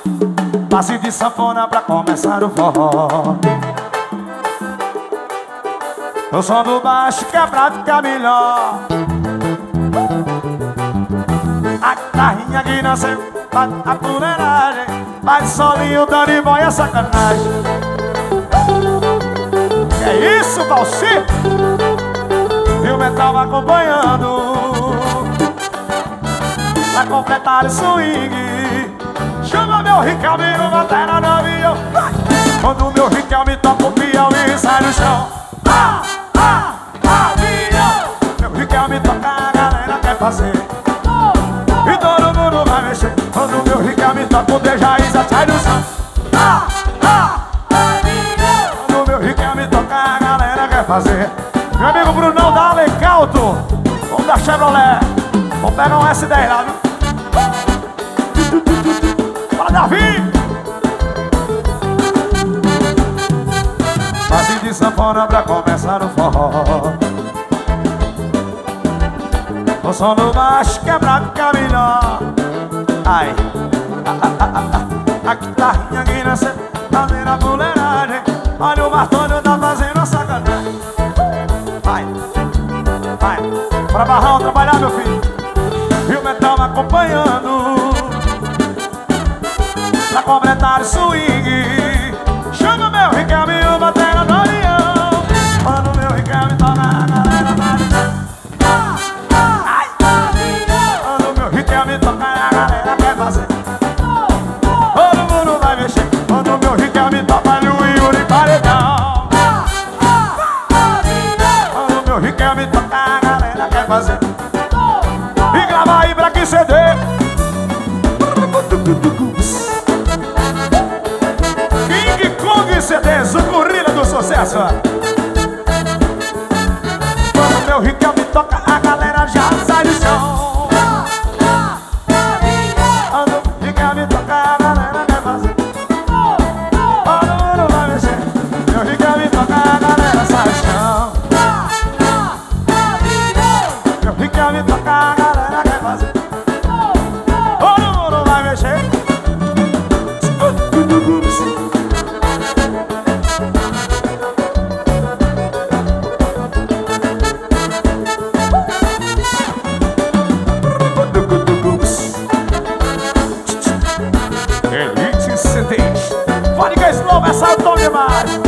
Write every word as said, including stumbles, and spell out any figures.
Passe de sanfona pra começar o forró. O som do baixo que é pra ficar melhor. A guitarrinha que nasceu pra a fuleiragem, mas solinho dando e boia sacanagem. Que é isso, Valci? E o metal vai acompanhando pra completar o swing. Chama meu Ricardinho, batera no avião. Quando o meu Riquelme toca o peão e sai no chão. Ah, ah, avião. Meu Riquelme toca, a galera quer fazer. E todo mundo vai mexer. Quando o meu Riquelme toca o Dejaíza sai do chão. Ah, ah, avião. Quando o meu Riquelme toca, a galera quer fazer. Meu amigo Brunão da Alecalto, vamos da Chevrolet. Vamos pegar um S dez lá, viu? Fala, Davi! Passe de sanfona pra começar o forró. O som do baixo que é pra ficar melhor. Ai, ah, ah, ah, ah. A guitarrinha que nasceu fazendo a fuleiragem. Olha o Bartônio tá fazendo a sacanagem. Vai, vai, pra Barrão trabalhar, meu filho. E o metal acompanhando pra completar o swing. Chama meu Riquelme e o batera no avião. Quando meu Riquelme toca, a galera vai dizer. Ah, ah, ai, quando meu Riquelme toca, a galera quer fazer. Todo mundo vai mexer. Quando meu Riquelme toca, no Yuri paredão. Quando meu Riquelme toca, a galera quer fazer. E grava aí pra que C D. King Kong C Ds, o gorila do sucesso. Quando meu Riquelme toca, a galera já sai do chão. Quando o Riquelme toca, a galera quer fazer. Todo mundo vai mexer. Meu Riquelme toca, a galera sai do chão. Meu Riquelme toca, a galera quer fazer. Todo mundo vai mexer. Elite C Ds. Fone que é slow, essa é o tom demais.